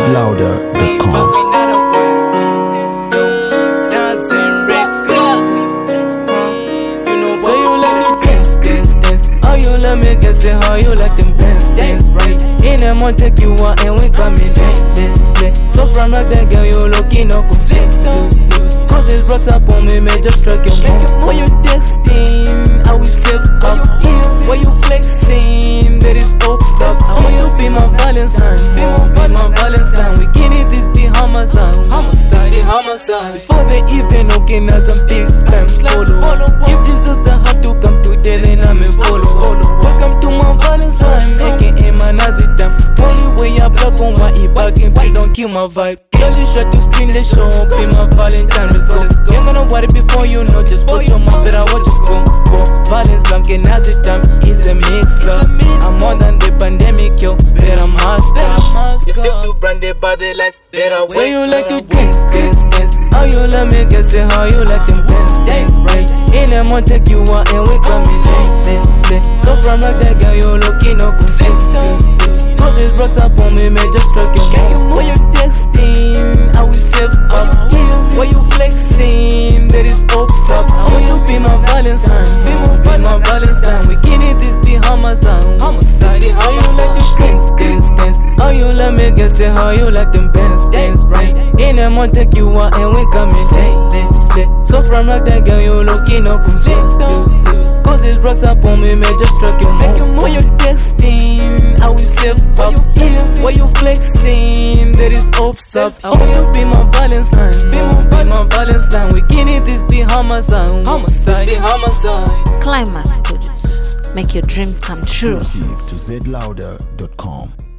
zlouder.com. How you like them dance, right? In a month take you out and we coming dance. So from like that girl you looking up confused. Cause these rocks up on me may just strike your mouth. When you texting, I will safe up here. When you flexing, there is hope up. I want you be my Valentine, be my Valentine. We get it, this be homicide. Before the event, okay, now some big stamps follow. If Jesus the heart to come to death, then I'm a follow. Welcome to my Valentine, aka my Nazi time. Only way I block on my e-bagging, please don't kill my vibe. Slowly shot to spin the show, be my Valentine, let's go. Ain't gonna worry before you know, just put your mouth, better watch you go. Valentine, que Nazi time is a mixer. I'm more than the pandemic, yo, better master. You still too branded by the lights, better wait. When you like to dance, how you let me guess it, how you like them dance, right? In a month take you out and we coming late. So from like that girl you looking up confused. Cause these rocks up on me may just strike your mouth. When you texting, I will safe up here. When you flexing, there is hope up. I want you be my Valentine, be my Valentine. We get it, this be homicide. How you like to dance, how you let me guess it, how you like them dance, right? In a month take you out and we coming late. So from like that girl you looking up confused. Cause these rocks up on me may just strike your mouth. When you texting, I will safe up here. When you flexing, there is hope up. I want you be my Valentine, be my Valentine. We get it, this be homicide. Climax Studios, make your dreams come true. Exclusive to zlouder.com.